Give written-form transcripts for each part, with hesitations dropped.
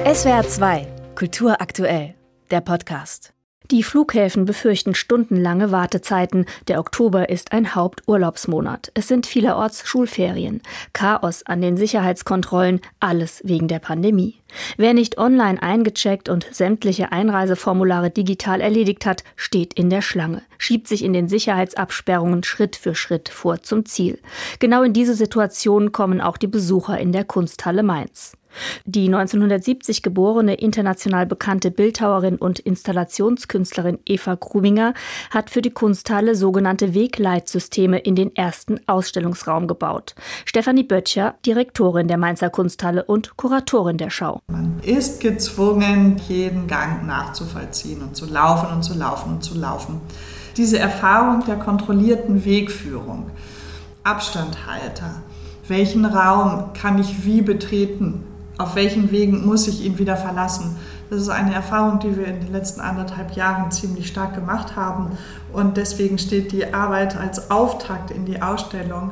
SWR 2 Kultur aktuell, der Podcast. Die Flughäfen befürchten stundenlange Wartezeiten. Der Oktober ist ein Haupturlaubsmonat. Es sind vielerorts Schulferien. Chaos an den Sicherheitskontrollen, alles wegen der Pandemie. Wer nicht online eingecheckt und sämtliche Einreiseformulare digital erledigt hat, steht in der Schlange, schiebt sich in den Sicherheitsabsperrungen Schritt für Schritt vor zum Ziel. Genau in diese Situation kommen auch die Besucher in der Kunsthalle Mainz. Die 1970 geborene, international bekannte Bildhauerin und Installationskünstlerin Eva Kruminger hat für die Kunsthalle sogenannte Wegleitsysteme in den ersten Ausstellungsraum gebaut. Stefanie Böttcher, Direktorin der Mainzer Kunsthalle und Kuratorin der Schau. Man ist gezwungen, jeden Gang nachzuvollziehen und zu laufen und zu laufen und zu laufen. Diese Erfahrung der kontrollierten Wegführung, Abstandhalter, welchen Raum kann ich wie betreten, auf welchen Wegen muss ich ihn wieder verlassen. Das ist eine Erfahrung, die wir in den letzten 1,5 Jahren ziemlich stark gemacht haben. Und deswegen steht die Arbeit als Auftakt in die Ausstellung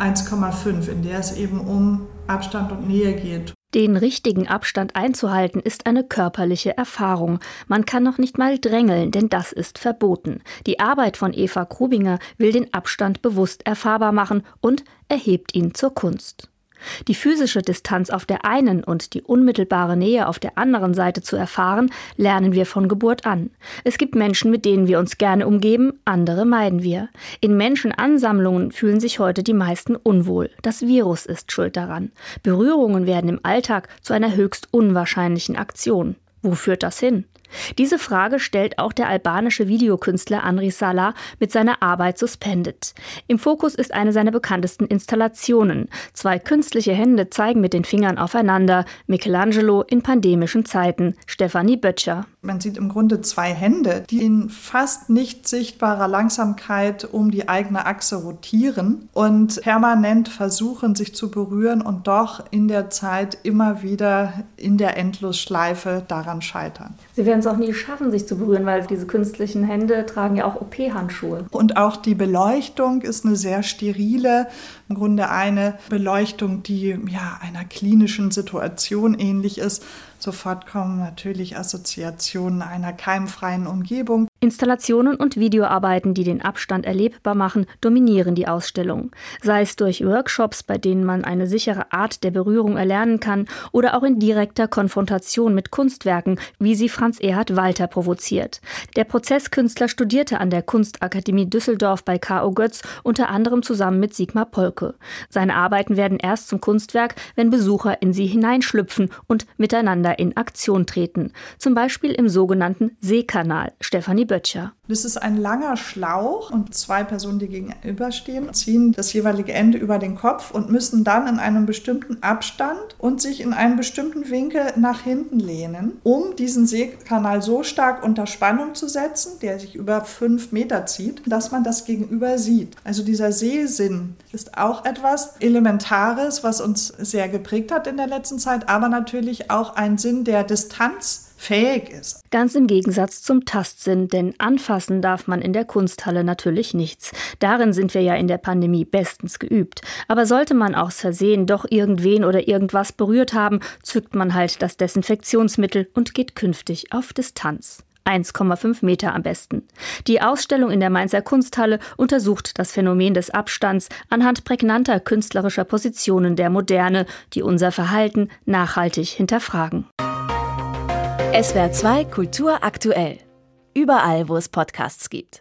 1,5, in der es eben um Abstand und Nähe geht. Den richtigen Abstand einzuhalten ist eine körperliche Erfahrung. Man kann noch nicht mal drängeln, denn das ist verboten. Die Arbeit von Eva Kruminger will den Abstand bewusst erfahrbar machen und erhebt ihn zur Kunst. Die physische Distanz auf der einen und die unmittelbare Nähe auf der anderen Seite zu erfahren, lernen wir von Geburt an. Es gibt Menschen, mit denen wir uns gerne umgeben, andere meiden wir. In Menschenansammlungen fühlen sich heute die meisten unwohl. Das Virus ist schuld daran. Berührungen werden im Alltag zu einer höchst unwahrscheinlichen Aktion. Wo führt das hin? Diese Frage stellt auch der albanische Videokünstler Andri Sala mit seiner Arbeit Suspended. Im Fokus ist eine seiner bekanntesten Installationen. 2 künstliche Hände zeigen mit den Fingern aufeinander. Michelangelo in pandemischen Zeiten. Stefanie Böttcher. Man sieht im Grunde 2 Hände, die in fast nicht sichtbarer Langsamkeit um die eigene Achse rotieren und permanent versuchen, sich zu berühren und doch in der Zeit immer wieder in der Endlosschleife daran scheitern. Sie werden es auch nie schaffen, sich zu berühren, weil diese künstlichen Hände tragen ja auch OP-Handschuhe. Und auch die Beleuchtung ist eine sehr sterile, im Grunde eine Beleuchtung, die einer klinischen Situation ähnlich ist. Sofort kommen natürlich Assoziationen einer keimfreien Umgebung. Installationen und Videoarbeiten, die den Abstand erlebbar machen, dominieren die Ausstellung. Sei es durch Workshops, bei denen man eine sichere Art der Berührung erlernen kann, oder auch in direkter Konfrontation mit Kunstwerken, wie sie Franz Erhard Walter provoziert. Der Prozesskünstler studierte an der Kunstakademie Düsseldorf bei K.O. Götz, unter anderem zusammen mit Sigmar Polke. Seine Arbeiten werden erst zum Kunstwerk, wenn Besucher in sie hineinschlüpfen und miteinander in Aktion treten. Zum Beispiel im sogenannten Seekanal. Stefanie Böttcher. Das ist ein langer Schlauch und 2 Personen, die gegenüberstehen, ziehen das jeweilige Ende über den Kopf und müssen dann in einem bestimmten Abstand und sich in einem bestimmten Winkel nach hinten lehnen, um diesen Seekanal so stark unter Spannung zu setzen, der sich über 5 Meter zieht, dass man das Gegenüber sieht. Also dieser Sehsinn ist auch etwas Elementares, was uns sehr geprägt hat in der letzten Zeit, aber natürlich auch ein Sinn der Distanz fähig ist. Ganz im Gegensatz zum Tastsinn, denn anfassen darf man in der Kunsthalle natürlich nichts. Darin sind wir ja in der Pandemie bestens geübt. Aber sollte man aus Versehen doch irgendwen oder irgendwas berührt haben, zückt man halt das Desinfektionsmittel und geht künftig auf Distanz. 1,5 Meter am besten. Die Ausstellung in der Mainzer Kunsthalle untersucht das Phänomen des Abstands anhand prägnanter künstlerischer Positionen der Moderne, die unser Verhalten nachhaltig hinterfragen. SWR 2 Kultur aktuell. Überall, wo es Podcasts gibt.